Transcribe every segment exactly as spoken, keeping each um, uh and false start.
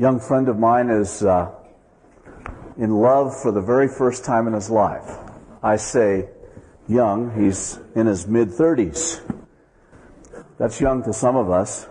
young friend of mine is uh, in love for the very first time in his life. I say young, he's in his mid-thirties. That's young to some of us.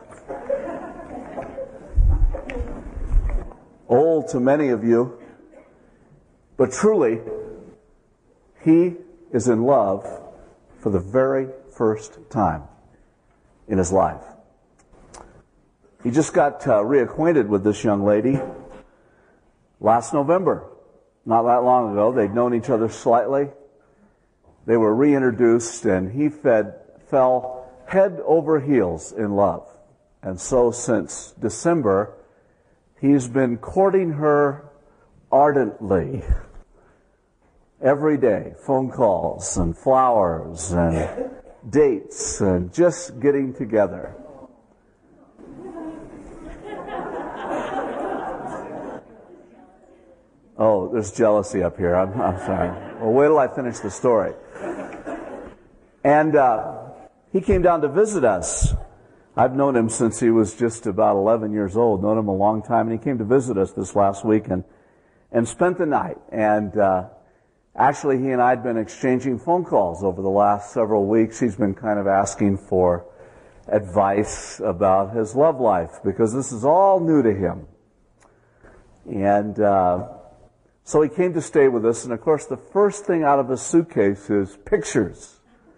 Old to many of you. But truly, he is in love for the very first time in his life. He just got uh, reacquainted with this young lady last November. Not that long ago. They'd known each other slightly. They were reintroduced, and he fed, fell head over heels in love. And so since December, he's been courting her ardently. Every day, phone calls and flowers and dates and just getting together. Oh, there's jealousy up here. I'm, I'm sorry. Well, wait till I finish the story. And uh, he came down to visit us. I've known him since he was just about eleven years old, known him a long time, and he came to visit us this last week and, and spent the night. And uh, actually, he and I had been exchanging phone calls over the last several weeks. He's been kind of asking for advice about his love life, because this is all new to him. And uh, so he came to stay with us, and of course the first thing out of his suitcase is pictures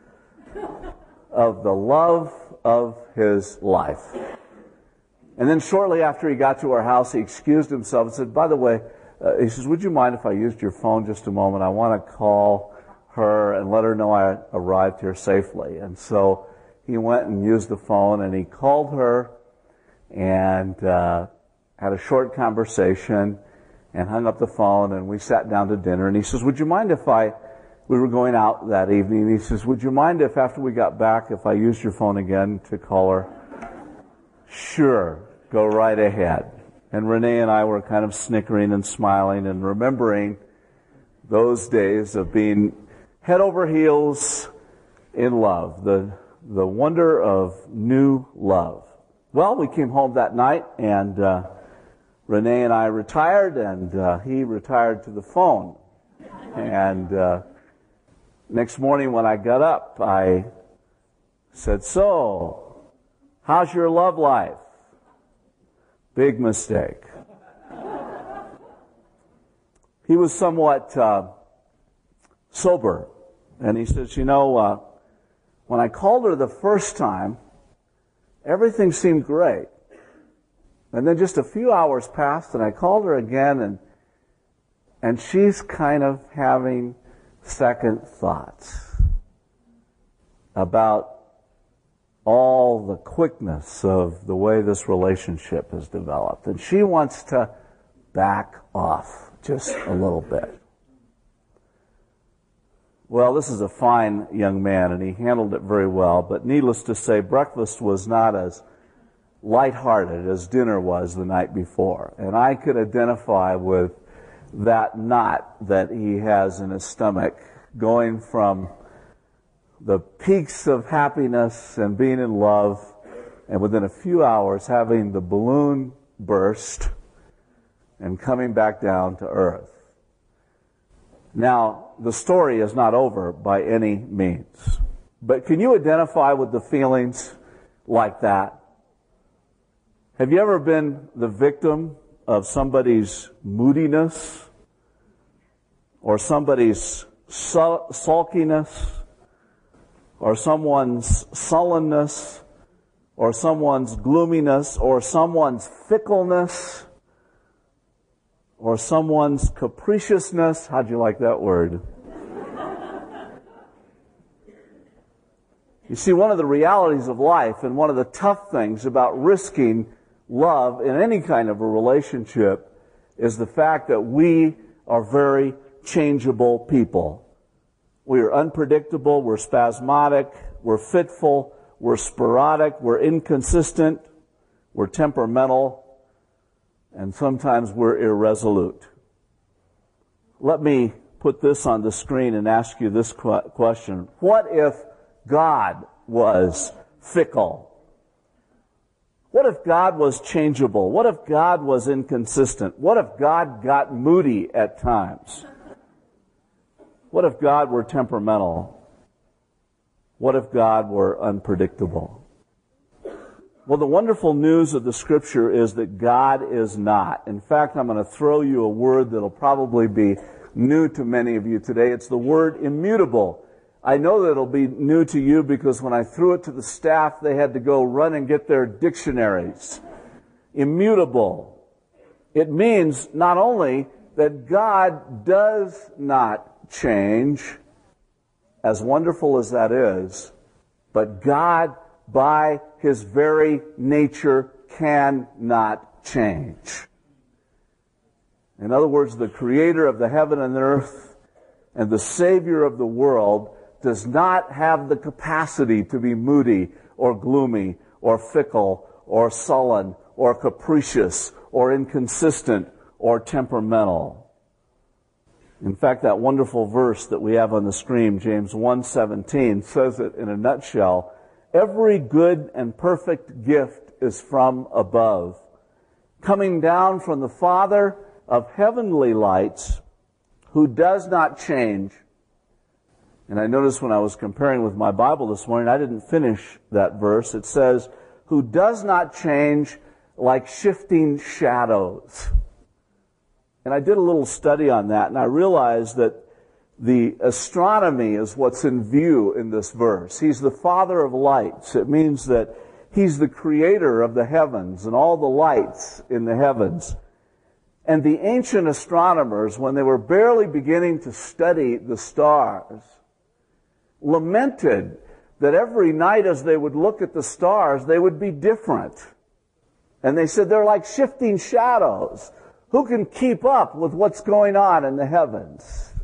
of the love of his life. And then shortly after he got to our house, he excused himself and said, by the way, uh, he says, would you mind if I used your phone just a moment? I want to call her and let her know I arrived here safely. And so he went and used the phone, and he called her and uh, had a short conversation and hung up the phone, and we sat down to dinner. And he says, would you mind if I, we were going out that evening, he says, would you mind if after we got back, if I used your phone again to call her? Sure, go right ahead. And Renee and I were kind of snickering and smiling and remembering those days of being head over heels in love, the, the wonder of new love. Well, we came home that night, and uh, Renee and I retired, and uh, he retired to the phone. And uh, next morning when I got up, I said, so, how's your love life? Big mistake. He was somewhat uh, sober, and he says, you know, uh, when I called her the first time, everything seemed great. And then just a few hours passed, and I called her again, and and she's kind of having second thoughts about all the quickness of the way this relationship has developed. And she wants to back off just a little bit. Well, this is a fine young man, and he handled it very well, but needless to say, breakfast was not as lighthearted as dinner was the night before. And I could identify with that knot that he has in his stomach, going from the peaks of happiness and being in love, and within a few hours having the balloon burst and coming back down to earth. Now, the story is not over by any means. But can you identify with the feelings like that? Have you ever been the victim of somebody's moodiness or somebody's sul- sulkiness or someone's sullenness or someone's gloominess or someone's fickleness or someone's capriciousness? How'd you like that word? You see, one of the realities of life and one of the tough things about risking love in any kind of a relationship is the fact that we are very changeable people. We are unpredictable, we're spasmodic, we're fitful, we're sporadic, we're inconsistent, we're temperamental, and sometimes we're irresolute. Let me put this on the screen and ask you this question. What if God was fickle? What if God was changeable? What if God was inconsistent? What if God got moody at times? What if God were temperamental? What if God were unpredictable? Well, the wonderful news of the Scripture is that God is not. In fact, I'm going to throw you a word that'll probably be new to many of you today. It's the word immutable. I know that it'll be new to you because when I threw it to the staff, they had to go run and get their dictionaries. Immutable. It means not only that God does not change, as wonderful as that is, but God, by His very nature, cannot change. In other words, the Creator of the heaven and earth and the Savior of the world does not have the capacity to be moody or gloomy or fickle or sullen or capricious or inconsistent or temperamental. In fact, that wonderful verse that we have on the screen, James one seventeen, says it in a nutshell. Every good and perfect gift is from above, coming down from the Father of heavenly lights, who does not change. And I noticed when I was comparing with my Bible this morning, I didn't finish that verse. It says, who does not change like shifting shadows. And I did a little study on that, and I realized that the astronomy is what's in view in this verse. He's the Father of lights. It means that He's the creator of the heavens and all the lights in the heavens. And the ancient astronomers, when they were barely beginning to study the stars, lamented that every night as they would look at the stars, they would be different. And they said they're like shifting shadows. Who can keep up with what's going on in the heavens?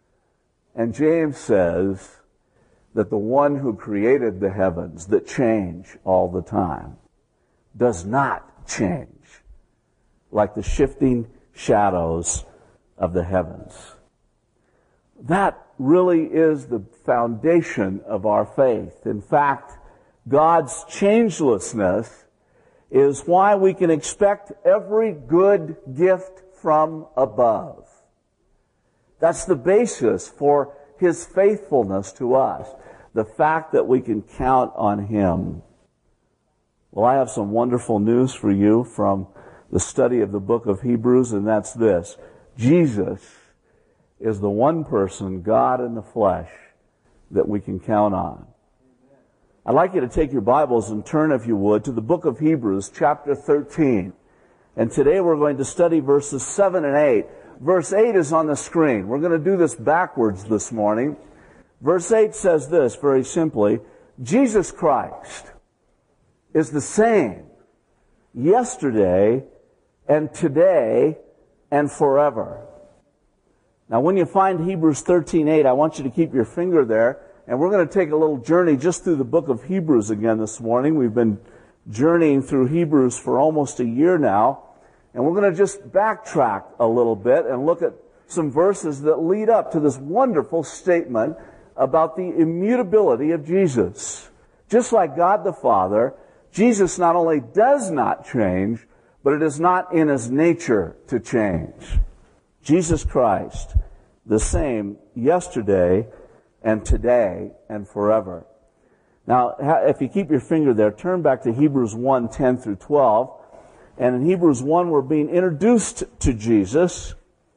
And James says that the one who created the heavens, that change all the time, does not change like the shifting shadows of the heavens. That really is the foundation of our faith. In fact, God's changelessness is why we can expect every good gift from above. That's the basis for His faithfulness to us. The fact that we can count on Him. Well, I have some wonderful news for you from the study of the book of Hebrews, and that's this. Jesus is the one person, God in the flesh, that we can count on. I'd like you to take your Bibles and turn, if you would, to the book of Hebrews, chapter thirteen. And today we're going to study verses seven and eight. Verse eight is on the screen. We're going to do this backwards this morning. Verse eight says this, very simply, Jesus Christ is the same yesterday and today and forever. Now, when you find Hebrews thirteen eight, I want you to keep your finger there, and we're going to take a little journey just through the book of Hebrews again this morning. We've been journeying through Hebrews for almost a year now, and we're going to just backtrack a little bit and look at some verses that lead up to this wonderful statement about the immutability of Jesus. Just like God the Father, Jesus not only does not change, but it is not in His nature to change. Jesus Christ, the same yesterday and today and forever. Now, if you keep your finger there, turn back to Hebrews one, ten through twelve. And in Hebrews one, we're being introduced to Jesus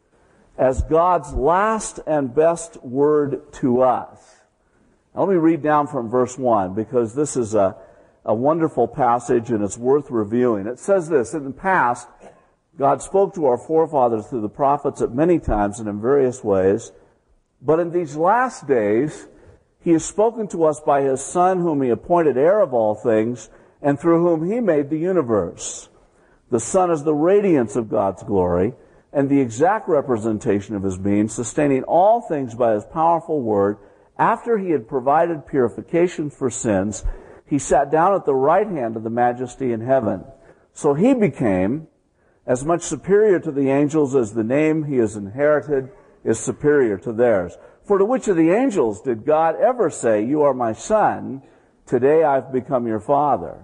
as God's last and best word to us. Now, let me read down from verse one, because this is a, a wonderful passage and it's worth reviewing. It says this, in the past, God spoke to our forefathers through the prophets at many times and in various ways. But in these last days, He has spoken to us by His Son, whom He appointed heir of all things, and through whom He made the universe. The Son is the radiance of God's glory, and the exact representation of His being, sustaining all things by His powerful word. After He had provided purification for sins, He sat down at the right hand of the Majesty in heaven. So He became as much superior to the angels as the name He has inherited is superior to theirs. For to which of the angels did God ever say, "You are my Son, today I've become your Father"?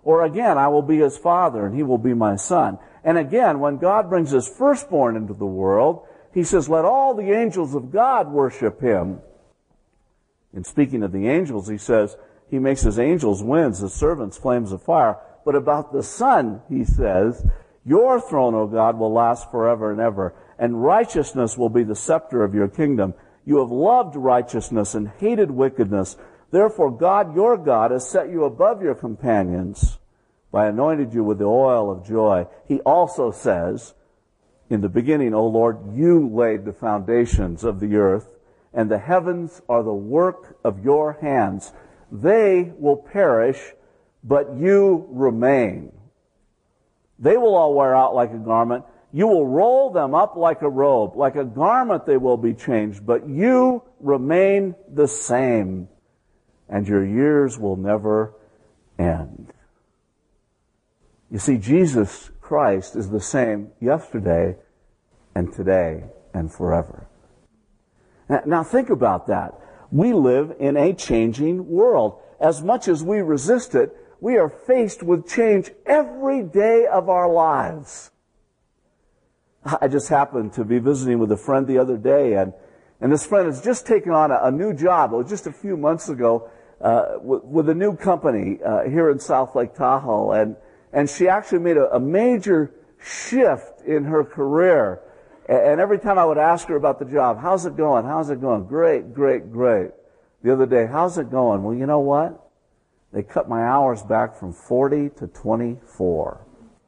Or again, I will be his father and he will be my son. And again, when God brings his firstborn into the world, he says, let all the angels of God worship him. And speaking of the angels, he says, he makes his angels winds, his servants flames of fire. But about the Son, he says, your throne, O God, will last forever and ever, and righteousness will be the scepter of your kingdom. You have loved righteousness and hated wickedness. Therefore, God, your God, has set you above your companions by anointed you with the oil of joy. He also says, in the beginning, O Lord, you laid the foundations of the earth, and the heavens are the work of your hands. They will perish, but you remain. They will all wear out like a garment. You will roll them up like a robe. Like a garment they will be changed, but you remain the same, and your years will never end. You see, Jesus Christ is the same yesterday and today and forever. Now think about that. We live in a changing world. As much as we resist it, we are faced with change every day of our lives. I just happened to be visiting with a friend the other day, and, and this friend has just taken on a, a new job. It was just a few months ago uh, with, with a new company uh, here in South Lake Tahoe, and, and she actually made a, a major shift in her career. And every time I would ask her about the job, how's it going? How's it going? Great, great, great. The other day, how's it going? Well, you know what? They cut my hours back from forty to twenty-four.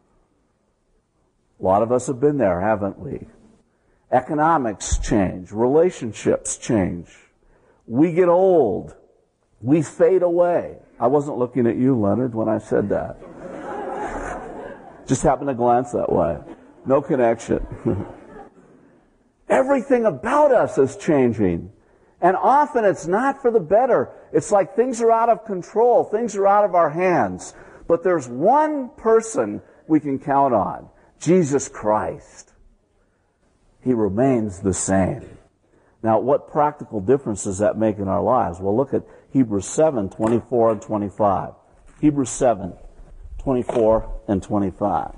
A lot of us have been there, haven't we? Economics change. Relationships change. We get old. We fade away. I wasn't looking at you, Leonard, when I said that. Just happened to glance that way. No connection. Everything about us is changing. And often it's not for the better. It's like things are out of control. Things are out of our hands. But there's one person we can count on. Jesus Christ. He remains the same. Now, what practical difference does that make in our lives? Well, look at Hebrews seven, twenty-four and twenty-five. Hebrews seven, twenty-four and twenty-five.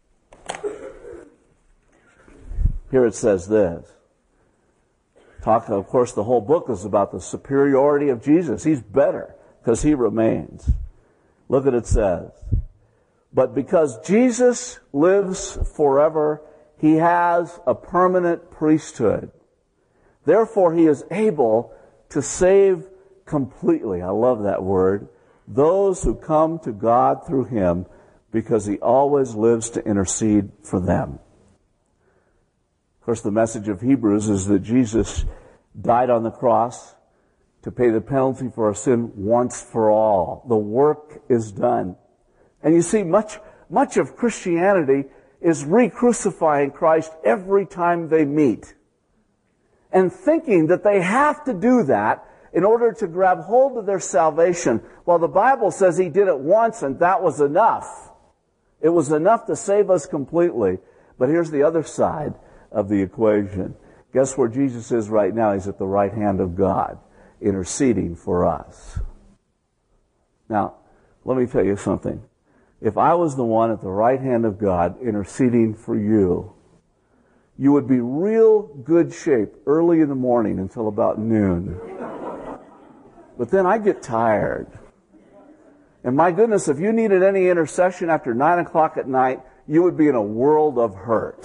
Here it says this. Talk, of course, the whole book is about the superiority of Jesus. He's better because he remains. Look what it says. But because Jesus lives forever, he has a permanent priesthood. Therefore, he is able to save completely, I love that word, those who come to God through him, because he always lives to intercede for them. Of course, the message of Hebrews is that Jesus died on the cross to pay the penalty for our sin once for all. The work is done. And you see, much, much of Christianity is re-crucifying Christ every time they meet. And thinking that they have to do that in order to grab hold of their salvation. Well, the Bible says he did it once and that was enough. It was enough to save us completely. But here's the other side of the equation. Guess where Jesus is right now? He's at the right hand of God, interceding for us. Now, let me tell you something. If I was the one at the right hand of God interceding for you, you would be real good shape early in the morning until about noon. But then I get tired. And my goodness, if you needed any intercession after nine o'clock at night, you would be in a world of hurt.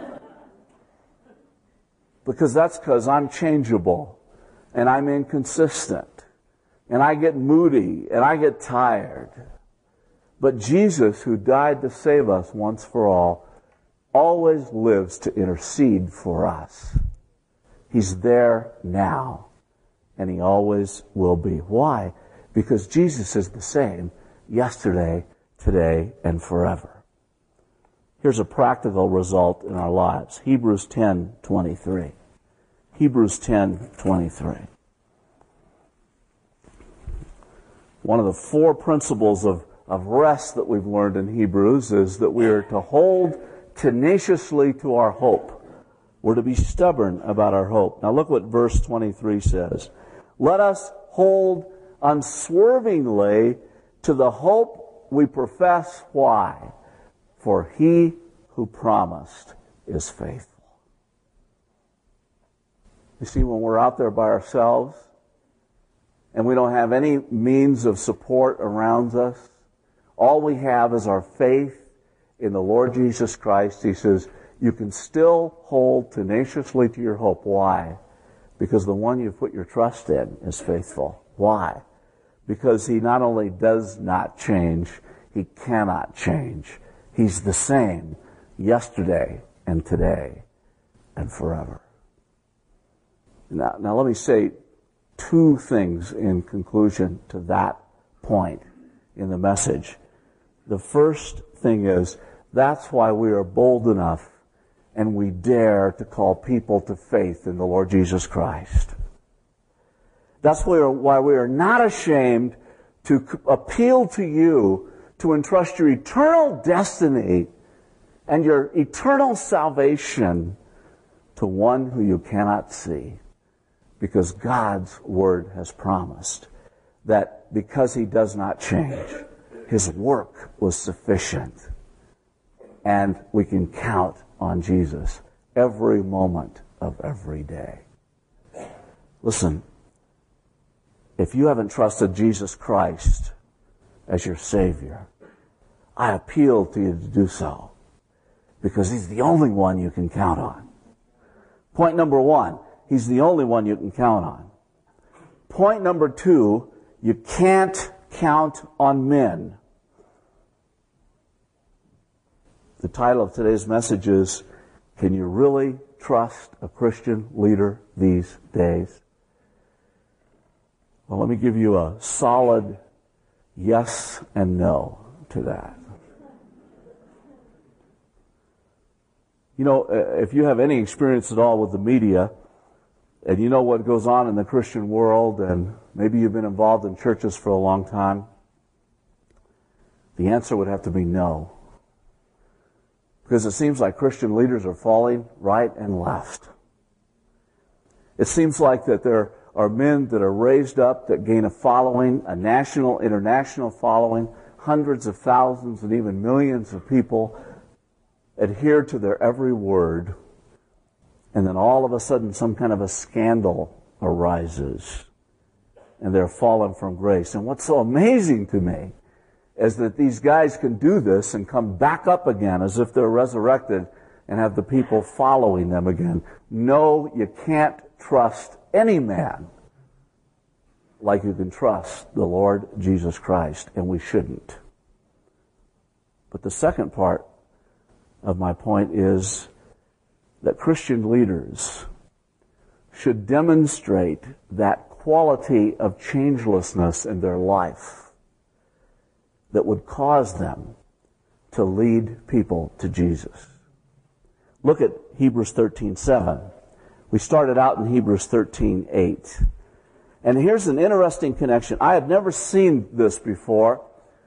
Because that's because I'm changeable, and I'm inconsistent, and I get moody, and I get tired. But Jesus, who died to save us once for all, always lives to intercede for us. He's there now, and he always will be. Why? Because Jesus is the same yesterday, today, and forever. Here's a practical result in our lives. Hebrews ten twenty-three. Hebrews ten twenty-three. One of the four principles of, of rest that we've learned in Hebrews is that we are to hold tenaciously to our hope. We're to be stubborn about our hope. Now look what verse twenty-three says. Let us hold unswervingly to the hope we profess. Why? For he who promised is faithful. You see, when we're out there by ourselves and we don't have any means of support around us, all we have is our faith in the Lord Jesus Christ. He says, you can still hold tenaciously to your hope. Why? Because the one you put your trust in is faithful. Why? Because he not only does not change, he cannot change. He's the same yesterday and today and forever. Now, now let me say two things in conclusion to that point in the message. The first thing is, that's why we are bold enough and we dare to call people to faith in the Lord Jesus Christ. That's why we are not ashamed to appeal to you to entrust your eternal destiny and your eternal salvation to one who you cannot see. Because God's Word has promised that because He does not change, His work was sufficient. And we can count on Jesus every moment of every day. Listen, if you haven't trusted Jesus Christ as your Savior, I appeal to you to do so, because He's the only one you can count on. Point number one, He's the only one you can count on. Point number two, you can't count on men. The title of today's message is, Can You Really Trust a Christian Leader These Days? Well, let me give you a solid yes and no to that. You know, if you have any experience at all with the media, and you know what goes on in the Christian world, and maybe you've been involved in churches for a long time, the answer would have to be no. Because it seems like Christian leaders are falling right and left. It seems like that there are men that are raised up that gain a following, a national, international following, hundreds of thousands and even millions of people adhere to their every word, and then all of a sudden some kind of a scandal arises, and they're fallen from grace. And what's so amazing to me is that these guys can do this and come back up again as if they're resurrected and have the people following them again. No, you can't trust any man like you can trust the Lord Jesus Christ, and we shouldn't. But the second part of my point is that Christian leaders should demonstrate that quality of changelessness in their life that would cause them to lead people to Jesus. Look at Hebrews thirteen seven. We started out in Hebrews thirteen eight. And here's an interesting connection. I have never seen this before.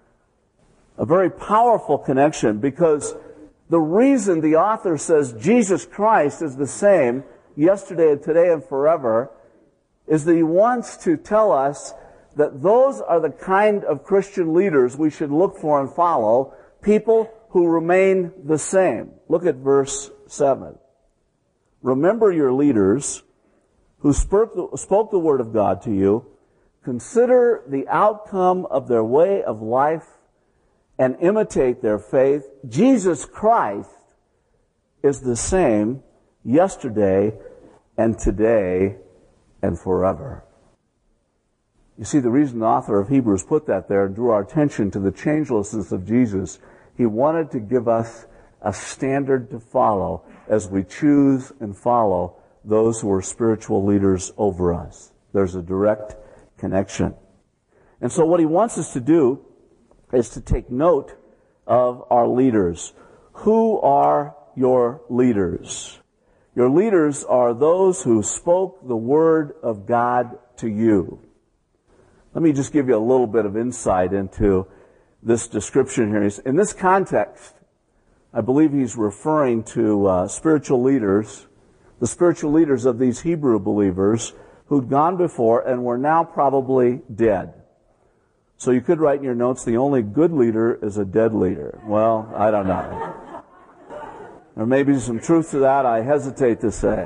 A very powerful connection, because the reason the author says Jesus Christ is the same yesterday and today and forever is that he wants to tell us that those are the kind of Christian leaders we should look for and follow, people who remain the same. Look at verse seven. Remember your leaders who spoke the, spoke the word of God to you. Consider the outcome of their way of life and imitate their faith. Jesus Christ is the same yesterday and today and forever. You see, the reason the author of Hebrews put that there and drew our attention to the changelessness of Jesus, he wanted to give us a standard to follow as we choose and follow those who are spiritual leaders over us. There's a direct connection. And so what he wants us to do is to take note of our leaders. Who are your leaders? Your leaders are those who spoke the word of God to you. Let me just give you a little bit of insight into this description here. In this context, I believe he's referring to uh, spiritual leaders, the spiritual leaders of these Hebrew believers who'd gone before and were now probably dead. So you could write in your notes, the only good leader is a dead leader. Well, I don't know. There may be some truth to that. I hesitate to say.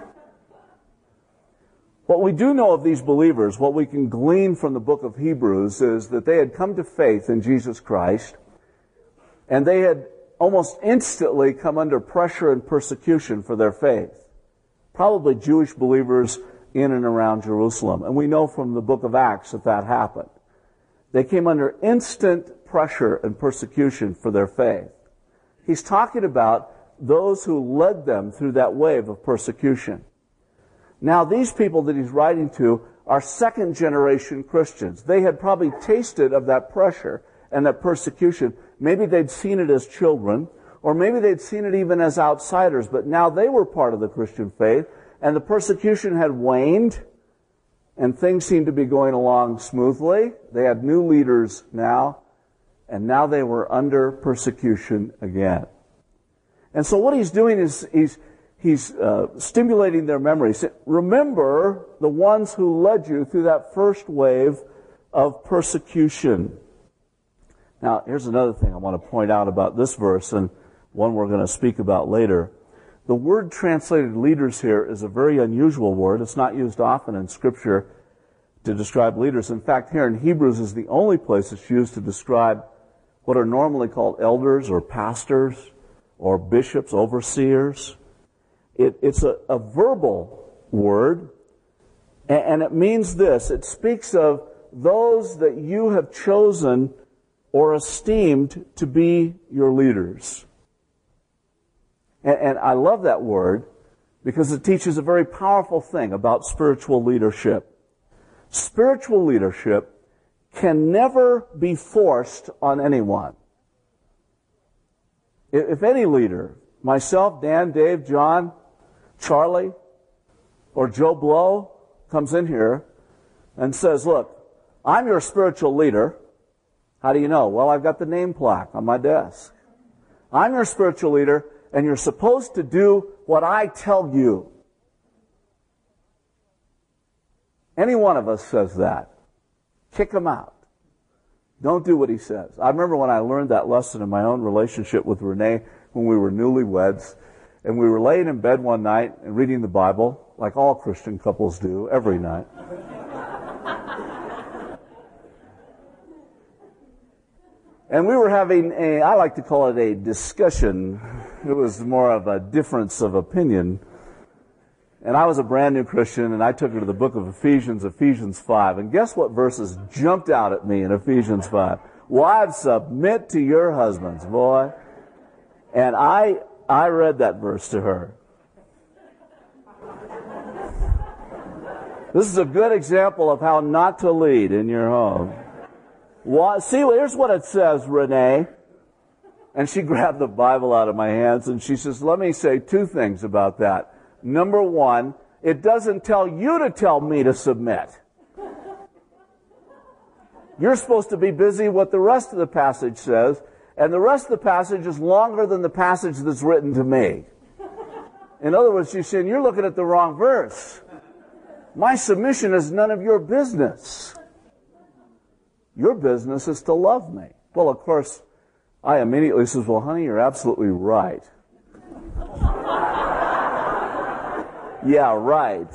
What we do know of these believers, what we can glean from the book of Hebrews, is that they had come to faith in Jesus Christ, and they had almost instantly come under pressure and persecution for their faith. Probably Jewish believers in and around Jerusalem. And we know from the book of Acts that that happened. They came under instant pressure and persecution for their faith. He's talking about those who led them through that wave of persecution. Now, these people that he's writing to are second-generation Christians. They had probably tasted of that pressure and that persecution. Maybe they'd seen it as children, or maybe they'd seen it even as outsiders, but now they were part of the Christian faith, and the persecution had waned, and things seemed to be going along smoothly. They had new leaders now, and now they were under persecution again. And so what he's doing is he's he's uh, stimulating their memories. Remember the ones who led you through that first wave of persecution. Now, here's another thing I want to point out about this verse, and one we're going to speak about later. The word translated leaders here is a very unusual word. It's not used often in Scripture to describe leaders. In fact, here in Hebrews is the only place it's used to describe what are normally called elders or pastors or bishops, overseers. It, it's a, a verbal word, and, and it means this. It speaks of those that you have chosen or esteemed to be your leaders. And, and I love that word because it teaches a very powerful thing about spiritual leadership. Spiritual leadership can never be forced on anyone. If any leader, myself, Dan, Dave, John, Charlie, or Joe Blow comes in here and says, look, I'm your spiritual leader. How do you know? Well, I've got the name plaque on my desk. I'm your spiritual leader, and you're supposed to do what I tell you. Any one of us says that. Kick him out. Don't do what he says. I remember when I learned that lesson in my own relationship with Renee when we were newlyweds, and we were laying in bed one night and reading the Bible, like all Christian couples do every night. And we were having a, I like to call it a discussion. It was more of a difference of opinion. And I was a brand new Christian, and I took her to the book of Ephesians, Ephesians five. And guess what verses jumped out at me in Ephesians five? Wives, submit to your husbands, boy. And I, I read that verse to her. This is a good example of how not to lead in your home. Well, see, here's what it says, Renee. And she grabbed the Bible out of my hands and she says, let me say two things about that. Number one, it doesn't tell you to tell me to submit. You're supposed to be busy what the rest of the passage says, and the rest of the passage is longer than the passage that's written to me. In other words, she's saying, you're looking at the wrong verse. My submission is none of your business. Your business is to love me. Well, of course, I immediately says, well, honey, you're absolutely right. Yeah, right.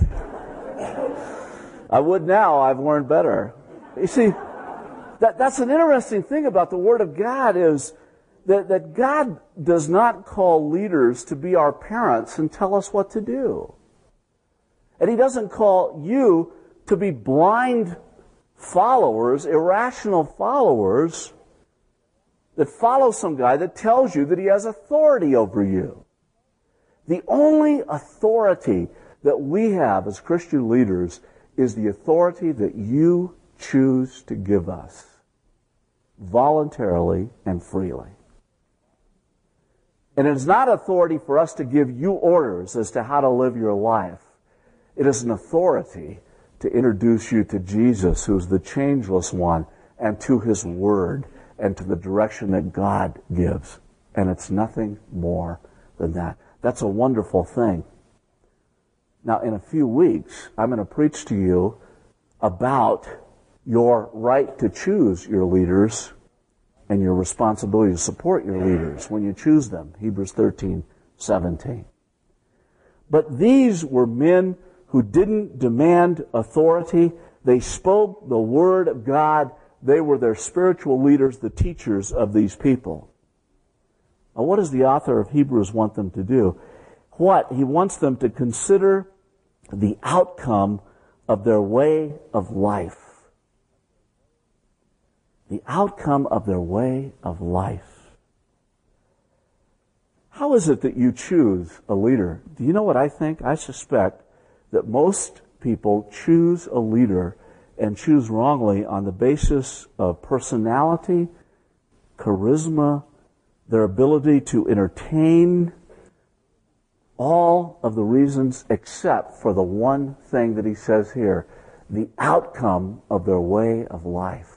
I would now. I've learned better. You see, that, that's an interesting thing about the Word of God is that, that God does not call leaders to be our parents and tell us what to do. And He doesn't call you to be blind followers, irrational followers that follow some guy that tells you that he has authority over you. The only authority that we have as Christian leaders is the authority that you choose to give us voluntarily and freely. And it is not authority for us to give you orders as to how to live your life. It is an authority to introduce you to Jesus, who is the changeless one, and to His Word, and to the direction that God gives. And it's nothing more than that. That's a wonderful thing. Now, in a few weeks, I'm going to preach to you about your right to choose your leaders and your responsibility to support your leaders when you choose them. Hebrews thirteen seventeen. But these were men who didn't demand authority. They spoke the word of God. They were their spiritual leaders, the teachers of these people. Now, what does the author of Hebrews want them to do? What? He wants them to consider the outcome of their way of life. The outcome of their way of life. How is it that you choose a leader? Do you know what I think? I suspect that most people choose a leader and choose wrongly on the basis of personality, charisma, their ability to entertain, all of the reasons except for the one thing that he says here, the outcome of their way of life.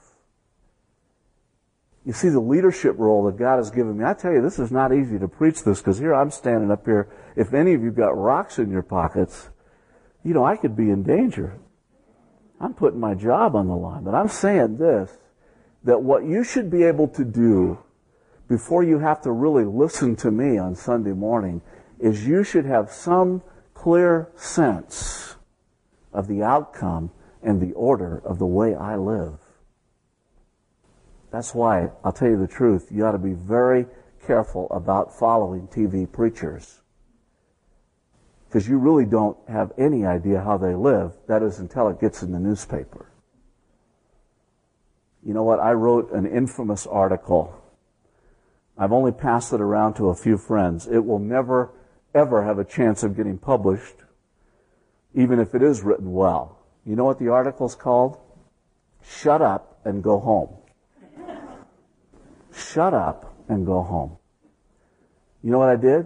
You see, the leadership role that God has given me, I tell you, this is not easy to preach this, because here I'm standing up here. If any of you got rocks in your pockets, you know, I could be in danger. I'm putting my job on the line. But I'm saying this, that what you should be able to do before you have to really listen to me on Sunday morning is you should have some clear sense of the outcome and the order of the way I live. That's why, I'll tell you the truth, you ought to be very careful about following T V preachers. Because you really don't have any idea how they live. That is until it gets in the newspaper. You know what? I wrote an infamous article. I've only passed it around to a few friends. It will never, ever have a chance of getting published, even if it is written well. You know what the article's called? Shut Up and Go Home. Shut up and go home. You know what I did?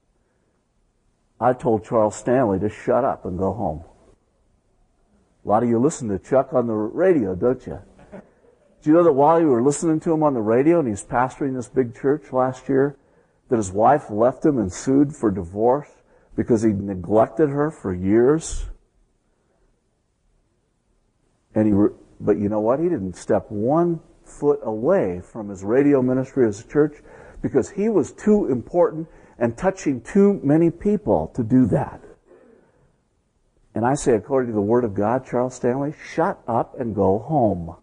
I told Charles Stanley to shut up and go home. A lot of you listen to Chuck on the radio, don't you? Do you know that while you were listening to him on the radio and he's pastoring this big church last year, that his wife left him and sued for divorce because he neglected her for years? And he, re- but you know what? He didn't step one foot away from his radio ministry as a church because he was too important and touching too many people to do that. And I say, according to the Word of God, Charles Stanley, shut up and go home.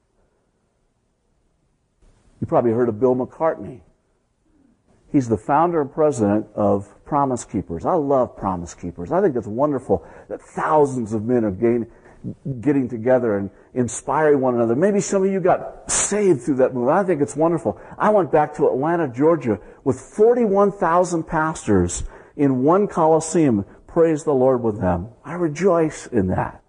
You probably heard of Bill McCartney. He's the founder and president of Promise Keepers. I love Promise Keepers. I think it's wonderful that thousands of men are gaining, getting together and inspiring one another. Maybe some of you got saved through that movement. I think it's wonderful. I went back to Atlanta, Georgia with forty-one thousand pastors in one Coliseum. Praise the Lord with them. I rejoice in that.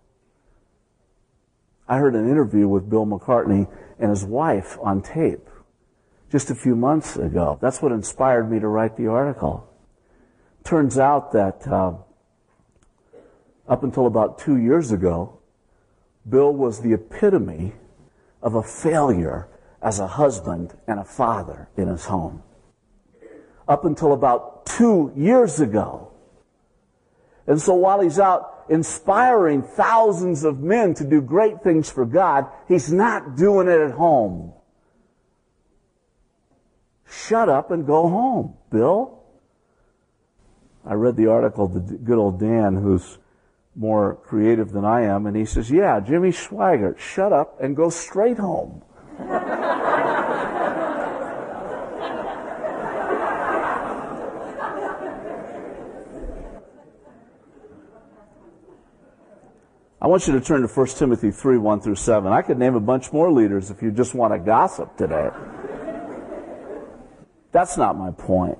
I heard an interview with Bill McCartney and his wife on tape just a few months ago. That's what inspired me to write the article. Turns out that uh, up until about two years ago, Bill was the epitome of a failure as a husband and a father in his home. Up until about two years ago. And so while he's out inspiring thousands of men to do great things for God, he's not doing it at home. Shut up and go home, Bill. I read the article, the good old Dan, who's more creative than I am, and he says, yeah, Jimmy Swaggart, shut up and go straight home. I want you to turn to First Timothy three, one through seven. I could name a bunch more leaders if you just want to gossip today. That's not my point.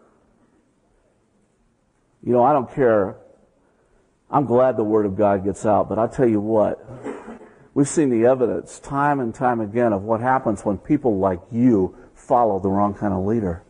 You know, I don't care. I'm glad the Word of God gets out, but I'll tell you what, we've seen the evidence time and time again of what happens when people like you follow the wrong kind of leader.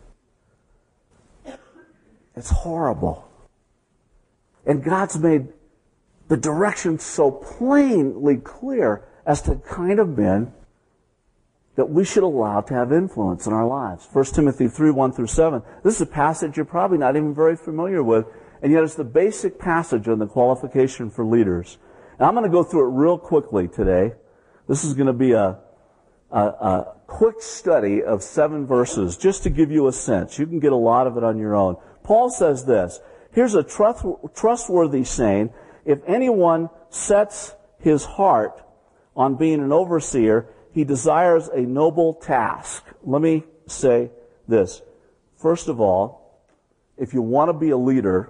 It's horrible. And God's made the direction so plainly clear as to the kind of men that we should allow to have influence in our lives. First Timothy three, one through seven. This is a passage you're probably not even very familiar with, and yet it's the basic passage on the qualification for leaders. And I'm going to go through it real quickly today. This is going to be a, a, a quick study of seven verses just to give you a sense. You can get a lot of it on your own. Paul says this, here's a trust, trustworthy saying, if anyone sets his heart on being an overseer, he desires a noble task. Let me say this. First of all, if you want to be a leader,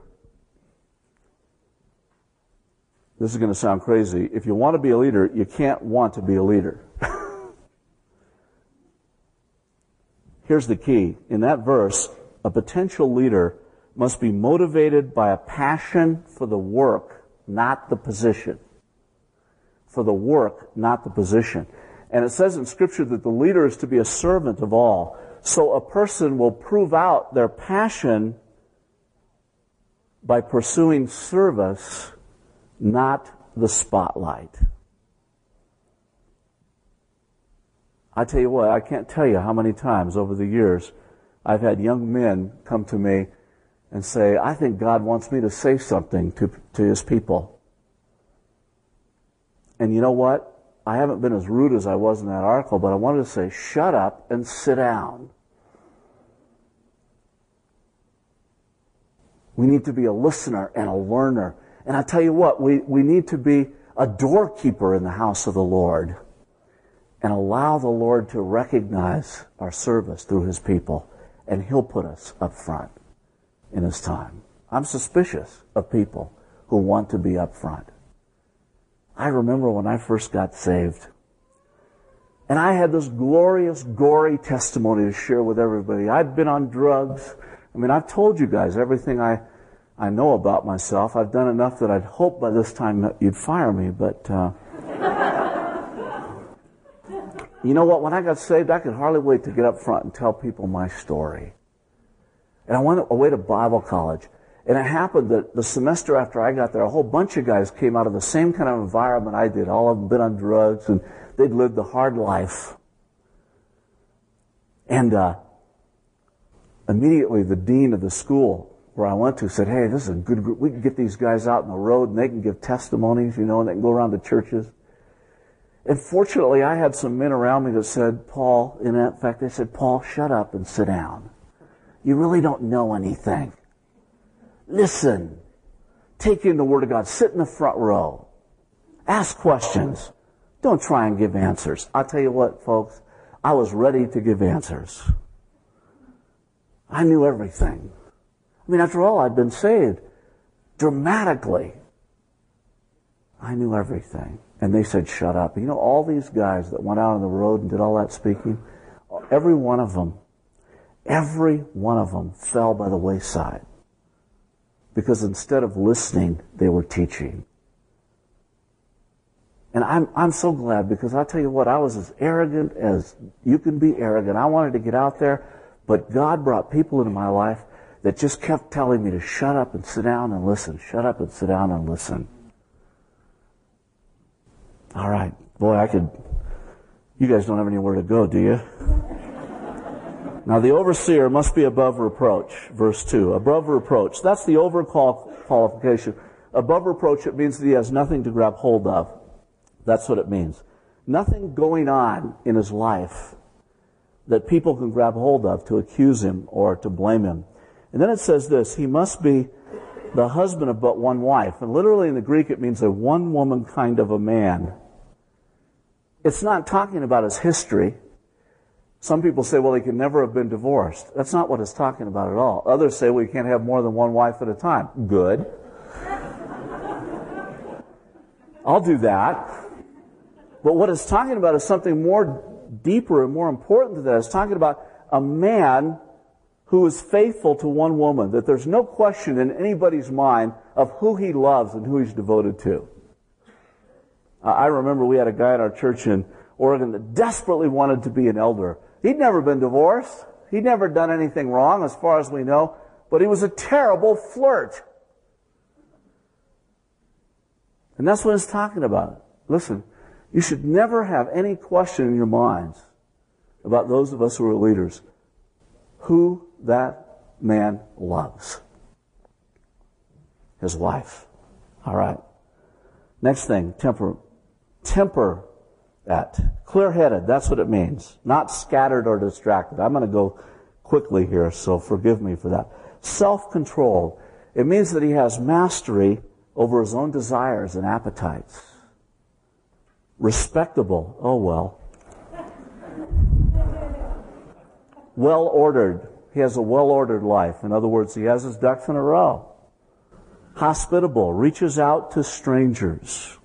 this is going to sound crazy. If you want to be a leader, you can't want to be a leader. Here's the key. In that verse, a potential leader must be motivated by a passion for the work, not the position. For the work, not the position. And it says in Scripture that the leader is to be a servant of all. So a person will prove out their passion by pursuing service, not the spotlight. I tell you what, I can't tell you how many times over the years I've had young men come to me and say, I think God wants me to say something to, to His people. And you know what? I haven't been as rude as I was in that article, but I wanted to say, shut up and sit down. We need to be a listener and a learner. And I tell you what, we, we need to be a doorkeeper in the house of the Lord and allow the Lord to recognize our service through His people, and He'll put us up front in His time. I'm suspicious of people who want to be up front. I remember when I first got saved, and I had this glorious, gory testimony to share with everybody. I'd been on drugs. I mean, I've told you guys everything I, I know about myself. I've done enough that I'd hope by this time that you'd fire me, but uh, you know what? When I got saved, I could hardly wait to get up front and tell people my story. And I went away to Bible college. And it happened that the semester after I got there, a whole bunch of guys came out of the same kind of environment I did. All of them been on drugs, and they'd lived the hard life. And uh, immediately the dean of the school where I went to said, hey, this is a good group. We can get these guys out on the road, and they can give testimonies, you know, and they can go around the churches. And fortunately, I had some men around me that said, Paul, in fact, they said, Paul, shut up and sit down. You really don't know anything. Listen. Take in the Word of God. Sit in the front row. Ask questions. Don't try and give answers. I'll tell you what, folks, I was ready to give answers. I knew everything. I mean, after all, I'd been saved dramatically. I knew everything. And they said, shut up. You know, all these guys that went out on the road and did all that speaking, every one of them, every one of them fell by the wayside. Because instead of listening, they were teaching. And I'm I'm so glad, because I'll tell you what, I was as arrogant as you can be arrogant. I wanted to get out there, but God brought people into my life that just kept telling me to shut up and sit down and listen. Shut up and sit down and listen. All right. Boy, I could... You guys don't have anywhere to go, do you? Now, the overseer must be above reproach, verse two. Above reproach. That's the overcall qualification. Above reproach, it means that he has nothing to grab hold of. That's what it means. Nothing going on in his life that people can grab hold of to accuse him or to blame him. And then it says this, he must be the husband of but one wife. And literally in the Greek, it means a one-woman kind of a man. It's not talking about his history. Some people say, well, he can never have been divorced. That's not what it's talking about at all. Others say, well, you can't have more than one wife at a time. Good. I'll do that. But what it's talking about is something more deeper and more important than that. It's talking about a man who is faithful to one woman, that there's no question in anybody's mind of who he loves and who he's devoted to. I remember we had a guy in our church in Oregon that desperately wanted to be an elder. He'd never been divorced. He'd never done anything wrong, as far as we know, but he was a terrible flirt. And that's what it's talking about. Listen, you should never have any question in your minds about those of us who are leaders, who that man loves. His wife. All right. Next thing, temper. Temper at. Clear-headed, that's what it means. Not scattered or distracted. I'm going to go quickly here, so forgive me for that. Self-controlled. It means that he has mastery over his own desires and appetites. Respectable. Oh, well. Well-ordered. He has a well-ordered life. In other words, he has his ducks in a row. Hospitable. Reaches out to strangers.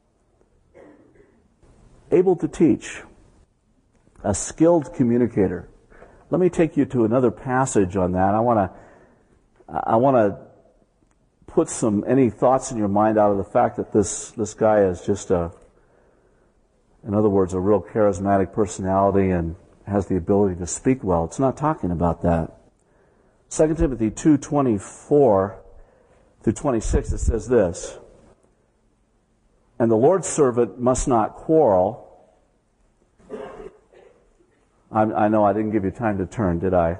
Able to teach. A skilled communicator. Let me take you to another passage on that. I want to I want to put some any thoughts in your mind out of the fact that this this guy is just a, in other words, a real charismatic personality and has the ability to speak well. It's not talking about that. Second Timothy two twenty-four through twenty-six, it says this: "And the Lord's servant must not quarrel." I, I know I didn't give you time to turn, did I?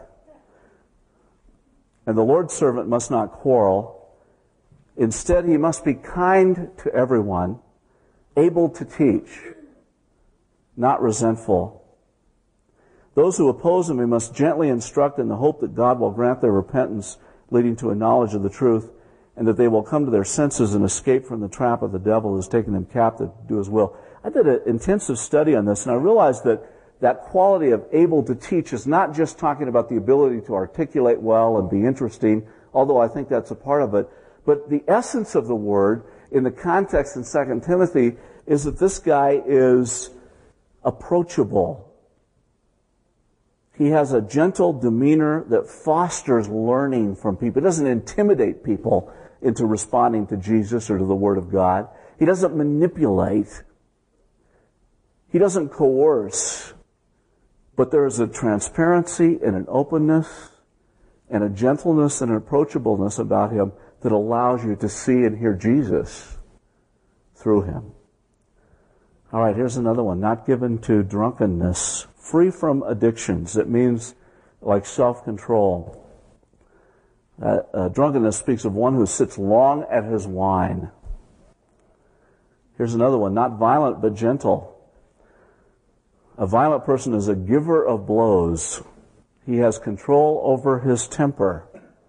"And the Lord's servant must not quarrel. Instead, he must be kind to everyone, able to teach, not resentful. Those who oppose him he must gently instruct in the hope that God will grant their repentance, leading to a knowledge of the truth, and that they will come to their senses and escape from the trap of the devil who has taken them captive to do his will." I did an intensive study on this, and I realized that that quality of able to teach is not just talking about the ability to articulate well and be interesting, although I think that's a part of it, but the essence of the word in the context in Second Timothy is that this guy is approachable. He has a gentle demeanor that fosters learning from people. It doesn't intimidate people into responding to Jesus or to the Word of God. He doesn't manipulate. He doesn't coerce. But there is a transparency and an openness and a gentleness and an approachableness about him that allows you to see and hear Jesus through him. All right, here's another one. Not given to drunkenness. Free from addictions. It means like self-control. Uh, uh, drunkenness speaks of one who sits long at his wine. Here's another one. Not violent, but gentle. A violent person is a giver of blows. He has control over his temper.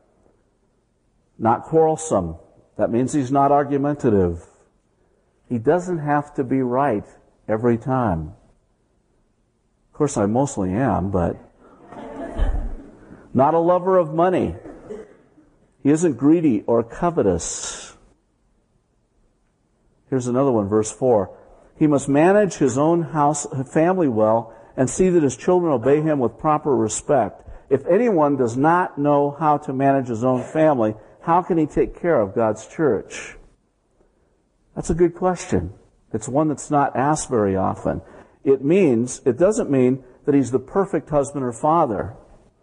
Not quarrelsome. That means he's not argumentative. He doesn't have to be right every time. Of course, I mostly am, but not a lover of money. He isn't greedy or covetous. Here's another one, verse four. He must manage his own house, family well, and see that his children obey him with proper respect. If anyone does not know how to manage his own family, how can he take care of God's church? That's a good question. It's one that's not asked very often. It means, it doesn't mean that he's the perfect husband or father,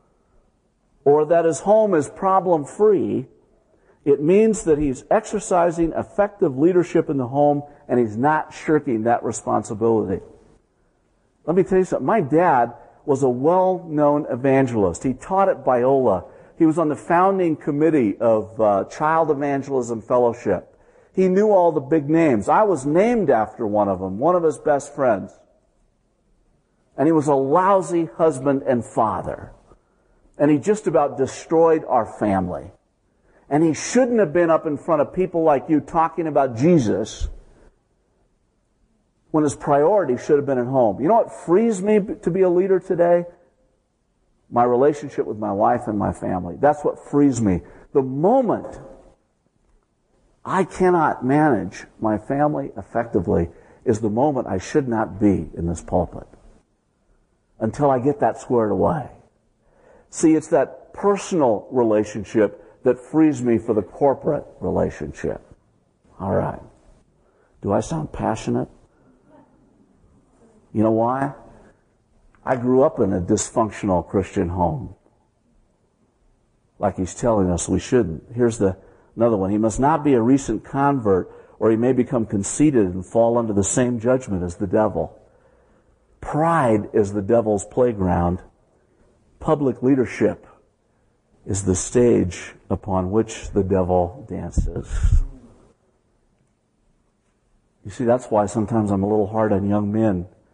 or that his home is problem-free. It means that he's exercising effective leadership in the home and he's not shirking that responsibility. Let me tell you something. My dad was a well-known evangelist. He taught at Biola. He was on the founding committee of uh, Child Evangelism Fellowship. He knew all the big names. I was named after one of them, one of his best friends. And he was a lousy husband and father. And he just about destroyed our family. And he shouldn't have been up in front of people like you talking about Jesus when his priority should have been at home. You know what frees me to be a leader today? My relationship with my wife and my family. That's what frees me. The moment I cannot manage my family effectively is the moment I should not be in this pulpit until I get that squared away. See, it's that personal relationship that frees me for the corporate relationship. All right. Do I sound passionate? You know why? I grew up in a dysfunctional Christian home. Like he's telling us we shouldn't. Here's the another one. He must not be a recent convert, or he may become conceited and fall under the same judgment as the devil. Pride is the devil's playground. Public leadership is the stage upon which the devil dances. You see, that's why sometimes I'm a little hard on young men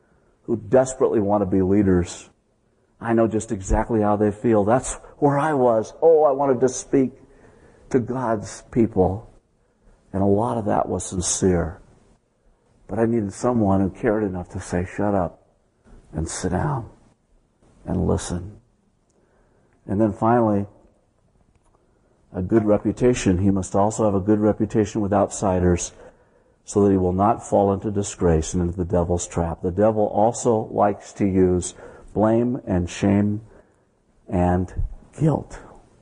who desperately want to be leaders. I know just exactly how they feel. That's where I was. Oh, I wanted to speak to God's people. And a lot of that was sincere. But I needed someone who cared enough to say, shut up and sit down and listen. And then finally, a good reputation. He must also have a good reputation with outsiders so that he will not fall into disgrace and into the devil's trap. The devil also likes to use blame and shame and guilt.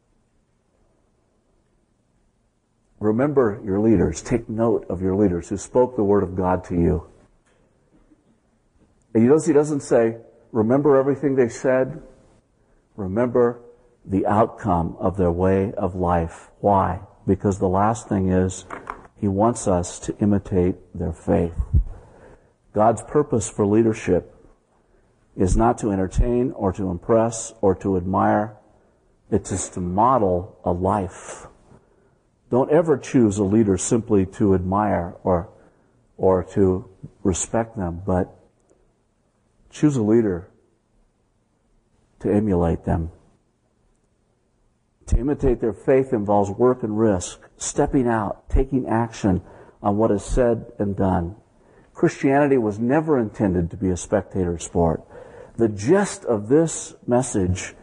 Remember your leaders. Take note of your leaders who spoke the word of God to you. And you notice he doesn't say, remember everything they said. Remember the outcome of their way of life. Why? Because the last thing is, he wants us to imitate their faith. God's purpose for leadership is not to entertain or to impress or to admire. It is to model a life. Don't ever choose a leader simply to admire or, or to respect them, but choose a leader to emulate them. To imitate their faith involves work and risk, stepping out, taking action on what is said and done. Christianity was never intended to be a spectator sport. The gist of this message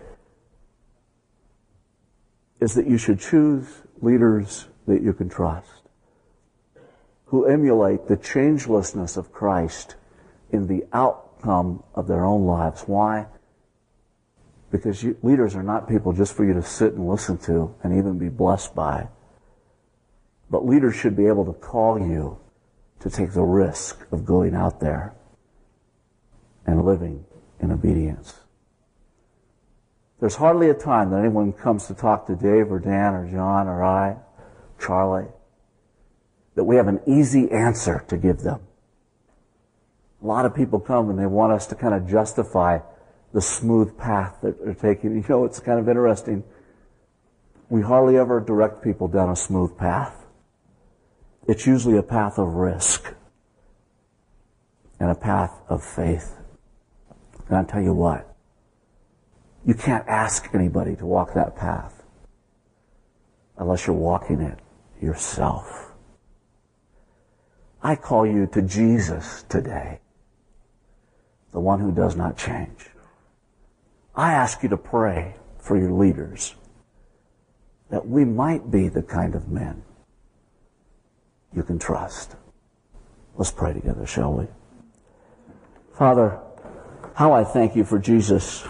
is that you should choose leaders that you can trust, who emulate the changelessness of Christ in the outcome of their own lives. Why? Because you, leaders are not people just for you to sit and listen to and even be blessed by. But leaders should be able to call you to take the risk of going out there and living in obedience. There's hardly a time that anyone comes to talk to Dave or Dan or John or I, Charlie, that we have an easy answer to give them. A lot of people come and they want us to kind of justify the smooth path that they're taking. You know, it's kind of interesting. We hardly ever direct people down a smooth path. It's usually a path of risk and a path of faith. And I'll tell you what, you can't ask anybody to walk that path unless you're walking it yourself. I call you to Jesus today, the one who does not change. I ask you to pray for your leaders, that we might be the kind of men you can trust. Let's pray together, shall we? Father, how I thank you for Jesus.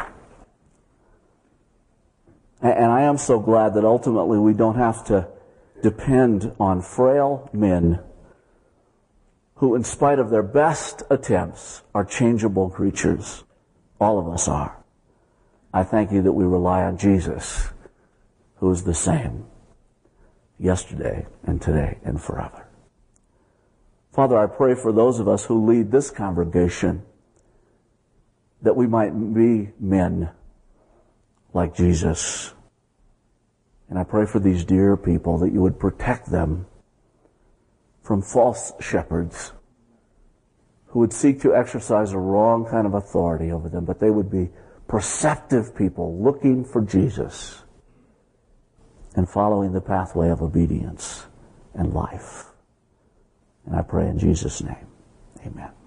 And I am so glad that ultimately we don't have to depend on frail men who, in spite of their best attempts, are changeable creatures. All of us are. I thank you that we rely on Jesus, who is the same yesterday and today and forever. Father, I pray for those of us who lead this congregation that we might be men like Jesus. And I pray for these dear people that you would protect them from false shepherds who would seek to exercise a wrong kind of authority over them, but they would be perceptive people looking for Jesus and following the pathway of obedience and life. And I pray in Jesus' name, amen.